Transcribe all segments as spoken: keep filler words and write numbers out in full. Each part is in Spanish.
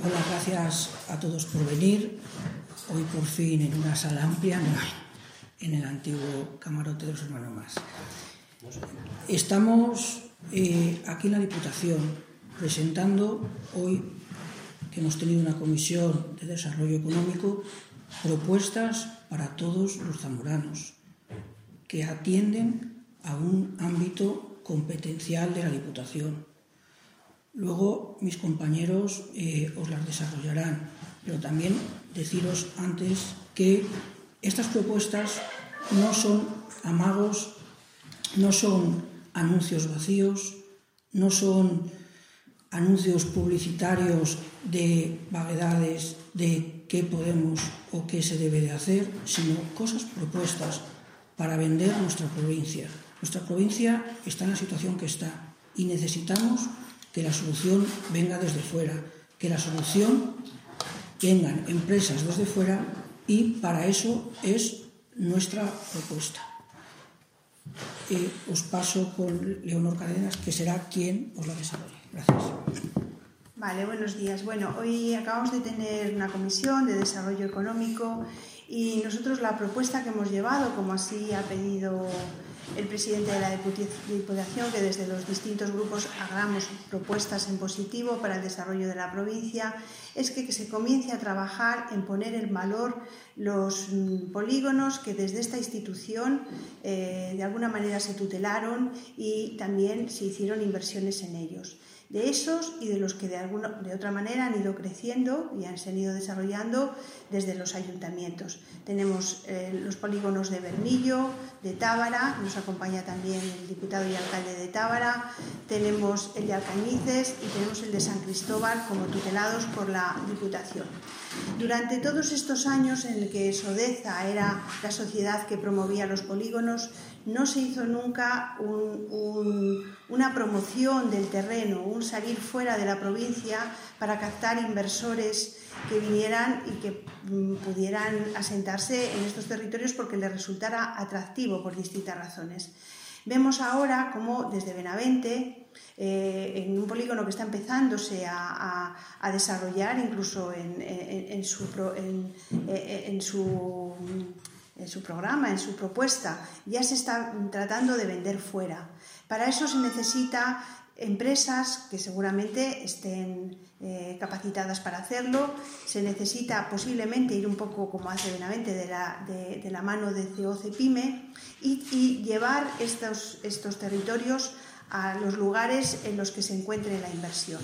Hola, gracias a todos por venir. Hoy por fin en una sala amplia, no en el antiguo camarote de los hermanos Mas. Estamos eh, aquí en la Diputación presentando hoy, que hemos tenido una comisión de desarrollo económico, propuestas para todos los zamoranos que atienden a un ámbito competencial de la Diputación. Luego mis compañeros eh, os las desarrollarán, pero también deciros antes que estas propuestas no son amagos, no son anuncios vacíos, no son anuncios publicitarios de vaguedades de qué podemos o qué se debe de hacer, sino cosas propuestas para vender nuestra provincia. Nuestra provincia está en la situación que está y necesitamos que la solución venga desde fuera, que la solución vengan empresas desde fuera, y para eso es nuestra propuesta. Eh, os paso con Leonor Cárdenas, que será quien os la desarrolle. Gracias. Vale, buenos días. Bueno, hoy acabamos de tener una comisión de desarrollo económico y nosotros la propuesta que hemos llevado, como así ha pedido el presidente de la Diputación, que desde los distintos grupos hagamos propuestas en positivo para el desarrollo de la provincia, es que, que se comience a trabajar en poner en valor los polígonos que desde esta institución eh, de alguna manera se tutelaron y también se hicieron inversiones en ellos. De esos y de los que de, alguna, de otra manera han ido creciendo y han, se han ido desarrollando desde los ayuntamientos. Tenemos eh, los polígonos de Bermillo, de Tábara, nos acompaña también el diputado y alcalde de Tábara, tenemos el de Alcañices y tenemos el de San Cristóbal como tutelados por la Diputación. Durante todos estos años en el que Sodeza era la sociedad que promovía los polígonos, no se hizo nunca un, un, una promoción del terreno, un salir fuera de la provincia para captar inversores que vinieran y que mm, pudieran asentarse en estos territorios porque les resultara atractivo por distintas razones. Vemos ahora cómo desde Benavente, eh, en un polígono que está empezándose a, a, a desarrollar, incluso en, en, en, su, en, en, su, en su programa, en su propuesta, ya se está tratando de vender fuera. Para eso se necesita empresas que seguramente estén eh, capacitadas para hacerlo, se necesita posiblemente ir un poco como hace Benavente de la, de, de la mano de C O CEPIME y, y llevar estos, estos territorios a los lugares en los que se encuentre la inversión.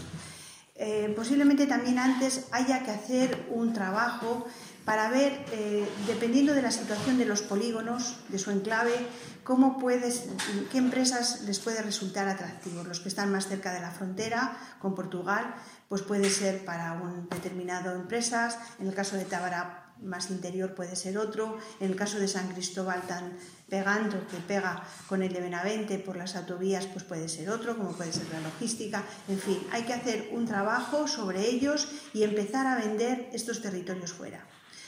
Eh, posiblemente también antes haya que hacer un trabajo para ver, eh, dependiendo de la situación de los polígonos, de su enclave, cómo puedes, qué empresas les puede resultar atractivos. Los que están más cerca de la frontera con Portugal, pues puede ser para un determinado empresas. En el caso de Tábara, más interior, puede ser otro. En el caso de San Cristóbal, tan pegando que pega con el de Benavente por las autovías, pues puede ser otro, como puede ser la logística. En fin, hay que hacer un trabajo sobre ellos y empezar a vender estos territorios fuera.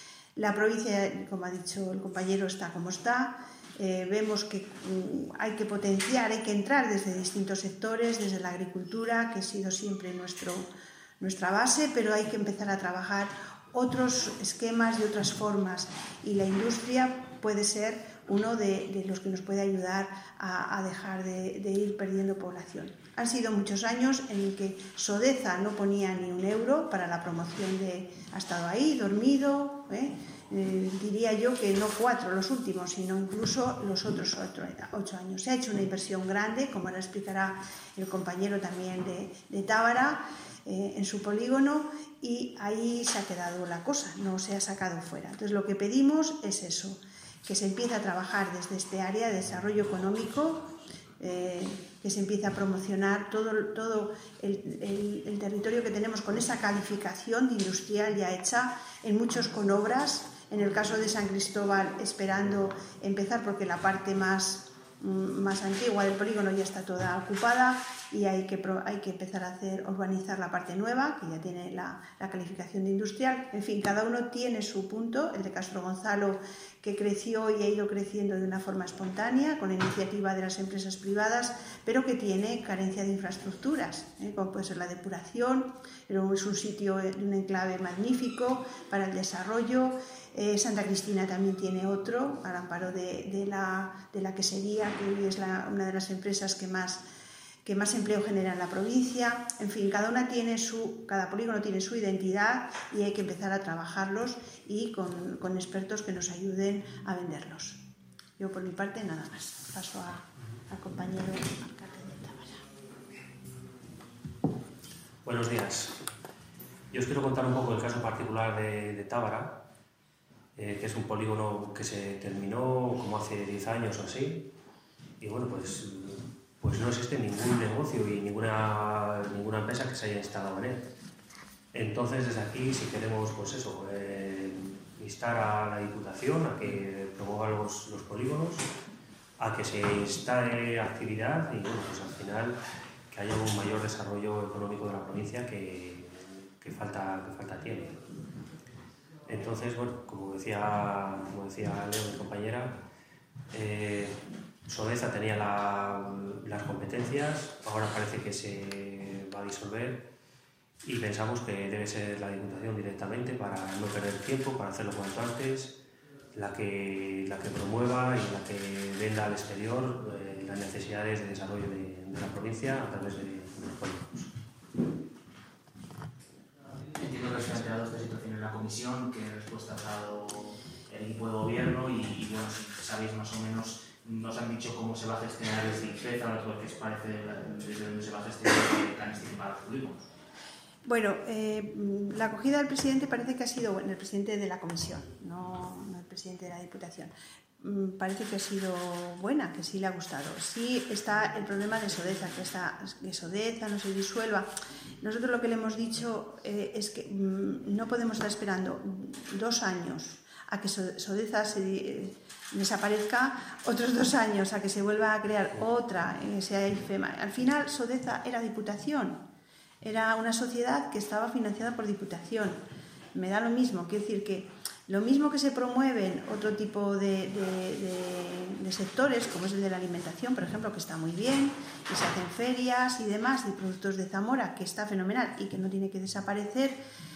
La provincia, como ha dicho el compañero, está como está. Eh, vemos que um, hay que potenciar, hay que entrar desde distintos sectores, desde la agricultura, que ha sido siempre nuestro, nuestra base, pero hay que empezar a trabajar otros esquemas y otras formas. Y la industria puede ser uno de, de los que nos puede ayudar a, a dejar de, de ir perdiendo población. Han sido muchos años en el que Sodeza no ponía ni un euro para la promoción de... Ha estado ahí, dormido, ¿eh? Eh, diría yo que no cuatro los últimos, sino incluso los otros ocho, ocho años. Se ha hecho una inversión grande, como ahora explicará el compañero también de, de Tábara, eh, en su polígono, y ahí se ha quedado la cosa, no se ha sacado fuera. Entonces lo que pedimos es eso, que se empiece a trabajar desde este área de desarrollo económico, eh, que se empiece a promocionar todo, todo el, el, el territorio que tenemos con esa calificación de industrial ya hecha, en muchos con obras. En el caso de San Cristóbal, esperando empezar porque la parte más, más antigua del polígono ya está toda ocupada, y hay que, hay que empezar a hacer, urbanizar la parte nueva, que ya tiene la, la calificación de industrial. En fin, cada uno tiene su punto. El de Castro Gonzalo, que creció y ha ido creciendo de una forma espontánea, con la iniciativa de las empresas privadas, pero que tiene carencia de infraestructuras, ¿eh? como puede ser la depuración, pero es un sitio de un enclave magnífico para el desarrollo. Eh, Santa Cristina también tiene otro, al amparo de, de, la, de la quesería, que hoy es la, una de las empresas que más, que más empleo genera en la provincia. En fin, cada una tiene su, cada polígono tiene su identidad y hay que empezar a trabajarlos y con, con expertos que nos ayuden a venderlos. Yo por mi parte nada más. Paso a, al compañero alcalde de Tábara. Buenos días. Yo os quiero contar un poco el caso particular de, de Tábara, eh, que es un polígono que se terminó como hace diez años o así, y bueno, pues, pues no existe ningún negocio y ninguna, ninguna empresa que se haya instalado en él. Entonces, desde aquí, si queremos, pues eso, eh, instar a la Diputación a que promueva los, los polígonos, a que se instale actividad y bueno, pues al final que haya un mayor desarrollo económico de la provincia que, que, falta, que falta tiene. Entonces, bueno, como decía, como decía Leo, mi compañera, eh, Sodeza tenía la, las competencias, ahora parece que se va a disolver y pensamos que debe ser la Diputación directamente para no perder tiempo, para hacerlo cuanto antes, la que, la que promueva y la que venda al exterior eh, las necesidades de desarrollo de, de la provincia a través de, de los polígonos. Entiendo que se ha enterado de esta situación en la comisión, qué respuesta ha dado el equipo de gobierno y, y bueno, si sabéis más o menos, nos han dicho cómo se va a gestionar desde IFEZ, a lo que os parece desde dónde se va a gestionar el canístico para los polígonos. Bueno, eh, la acogida del presidente parece que ha sido, bueno, el presidente de la comisión, no, no el presidente de la Diputación. Parece que ha sido buena, que sí le ha gustado. Sí está el problema de Sodeza, que, está, que Sodeza no se disuelva. Nosotros lo que le hemos dicho eh, es que mmm, no podemos estar esperando dos años a que Sodeza se eh, desaparezca, otros dos años a que se vuelva a crear otra, eh, sea IFEMA. Al final Sodeza era Diputación, era una sociedad que estaba financiada por Diputación. Me da lo mismo, quiero decir que lo mismo que se promueven otro tipo de, de, de, de sectores, como es el de la alimentación, por ejemplo, que está muy bien, que se hacen ferias y demás de productos de Zamora, que está fenomenal y que no tiene que desaparecer,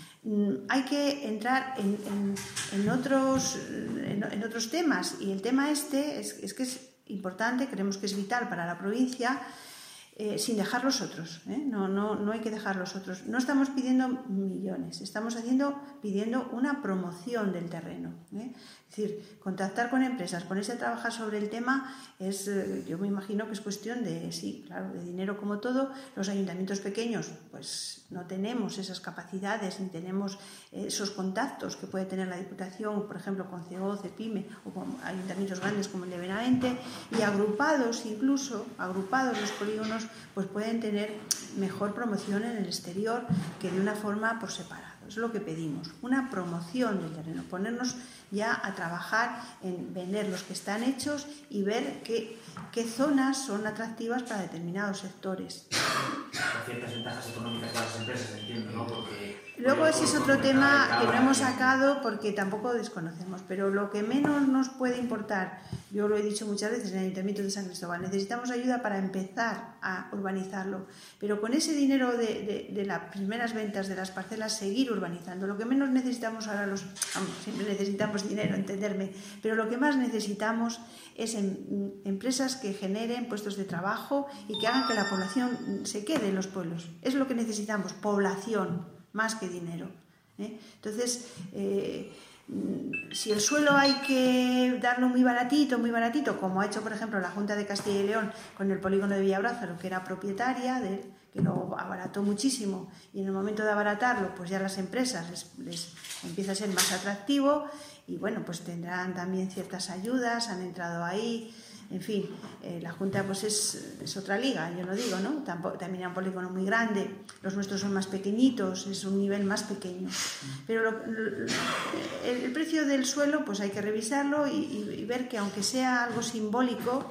hay que entrar en, en, en, otros, en, en otros temas. Y el tema este es, es que es importante, creemos que es vital para la provincia, Eh, sin dejar los otros, ¿eh? no, no, no hay que dejar los otros. No estamos pidiendo millones, estamos haciendo, pidiendo una promoción del terreno. ¿eh? Es decir, contactar con empresas, ponerse a trabajar sobre el tema, es, eh, yo me imagino que es cuestión de, sí, claro, de dinero como todo. Los ayuntamientos pequeños, pues no tenemos esas capacidades ni tenemos eh, esos contactos que puede tener la Diputación, por ejemplo, con C E O, CEPIME o con ayuntamientos grandes como el de Benavente, y agrupados incluso, agrupados los polígonos, pues pueden tener mejor promoción en el exterior que de una forma por separado. Es lo que pedimos, una promoción del terreno, ponernos ya a trabajar en vender los que están hechos y ver qué, qué zonas son atractivas para determinados sectores. Ciertas ventajas económicas para las empresas, entiendo, ¿no? Porque luego ese es otro tema que no hemos sacado porque tampoco desconocemos, pero lo que menos nos puede importar, yo lo he dicho muchas veces en el Ayuntamiento de San Cristóbal, necesitamos ayuda para empezar a urbanizarlo, pero con ese dinero de, de, de las primeras ventas de las parcelas seguir urbanizando. Lo que menos necesitamos ahora, los, vamos, siempre necesitamos dinero, entenderme, pero lo que más necesitamos es en, empresas que generen puestos de trabajo y que hagan que la población se quede en los pueblos. Es lo que necesitamos, población, más que dinero. ¿eh? Entonces, eh, si el suelo hay que darlo muy baratito, muy baratito, como ha hecho, por ejemplo, la Junta de Castilla y León con el polígono de Villabrázaro, que era propietaria de él, que lo abarató muchísimo, y en el momento de abaratarlo, pues ya las empresas les, les empieza a ser más atractivo, y bueno, pues tendrán también ciertas ayudas, han entrado ahí. En fin, eh, la Junta pues es, es otra liga, yo lo digo, ¿no? Tampoco, también era un polígono muy grande, los nuestros son más pequeñitos, es un nivel más pequeño. Pero lo, lo, el, el precio del suelo pues hay que revisarlo y, y, y ver que aunque sea algo simbólico,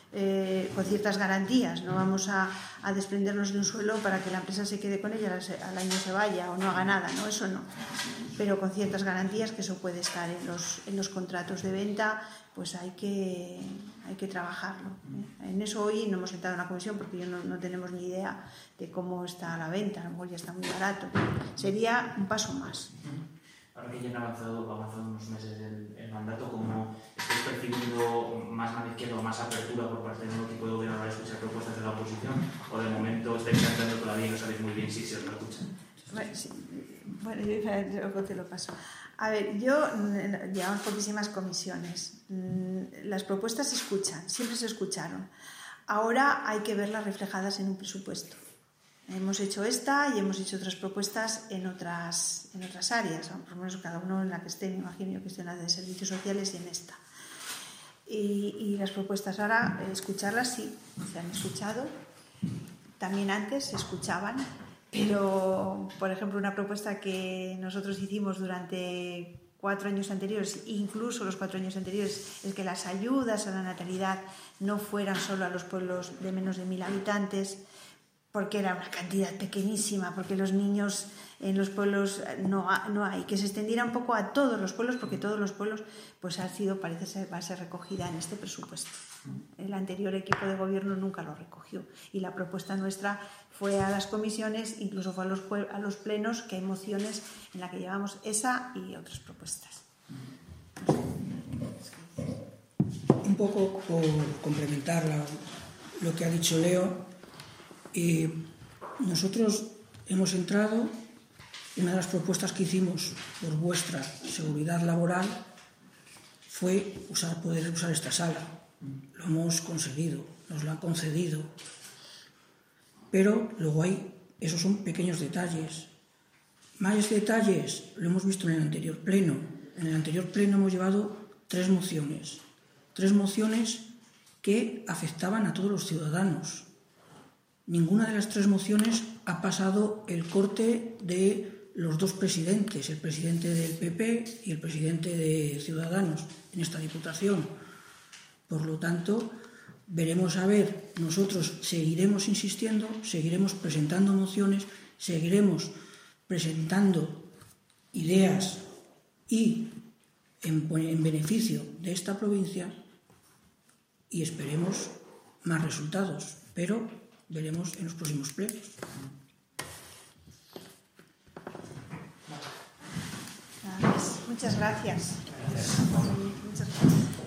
eh, con ciertas garantías. No vamos a, a desprendernos de un suelo para que la empresa se quede con ella, al año se vaya o no haga nada, ¿no? Eso no. Pero con ciertas garantías, que eso puede estar en los, en los contratos de venta, pues hay que, hay que trabajarlo, ¿eh? En eso hoy no hemos entrado en la comisión porque yo no, no tenemos ni idea de cómo está la venta, a lo mejor ya está muy barato. Sería un paso más. Ahora que ya han avanzado, avanzado unos meses el, el mandato, ¿cómo estáis percibiendo más mano izquierda o más apertura por parte del nuevo equipo de gobierno para escuchar propuestas de la oposición? ¿O de momento estáis cantando todavía y no sabéis muy bien si se os lo escuchan? Bueno, sí, bueno yo te lo paso. A ver, yo, llevamos poquísimas comisiones. Las propuestas se escuchan, siempre se escucharon. Ahora hay que verlas reflejadas en un presupuesto. Hemos hecho esta y hemos hecho otras propuestas en otras, en otras áreas, por lo menos cada uno en la que esté, me imagino yo que esté en la de servicios sociales y en esta. Y, y las propuestas ahora, escucharlas sí, se han escuchado, también antes se escuchaban, pero por ejemplo una propuesta que nosotros hicimos durante cuatro años anteriores, incluso los cuatro años anteriores, es que las ayudas a la natalidad no fueran solo a los pueblos de menos de mil habitantes, porque era una cantidad pequeñísima, porque los niños en los pueblos no, ha, no hay, que se extendiera un poco a todos los pueblos, porque todos los pueblos pues ha sido, parece ser, va a ser recogida en este presupuesto. El anterior equipo de gobierno nunca lo recogió y la propuesta nuestra fue a las comisiones, incluso fue a los, a los plenos, que hay mociones en la que llevamos esa y otras propuestas. Un poco por complementar la, lo que ha dicho Leo. Eh, nosotros hemos entrado, una de las propuestas que hicimos por vuestra seguridad laboral fue usar, poder usar esta sala. Lo hemos conseguido, nos lo han concedido. Pero luego hay, esos son pequeños detalles. Más detalles lo hemos visto en el anterior pleno. En el anterior pleno hemos llevado tres mociones. Tres mociones que afectaban a todos los ciudadanos. Ninguna de las tres mociones ha pasado el corte de los dos presidentes, el presidente del P P y el presidente de Ciudadanos en esta Diputación. Por lo tanto, veremos a ver, nosotros seguiremos insistiendo, seguiremos presentando mociones, seguiremos presentando ideas y en, en beneficio de esta provincia y esperemos más resultados, pero veremos en los próximos plenos. Muchas gracias. Muchas gracias.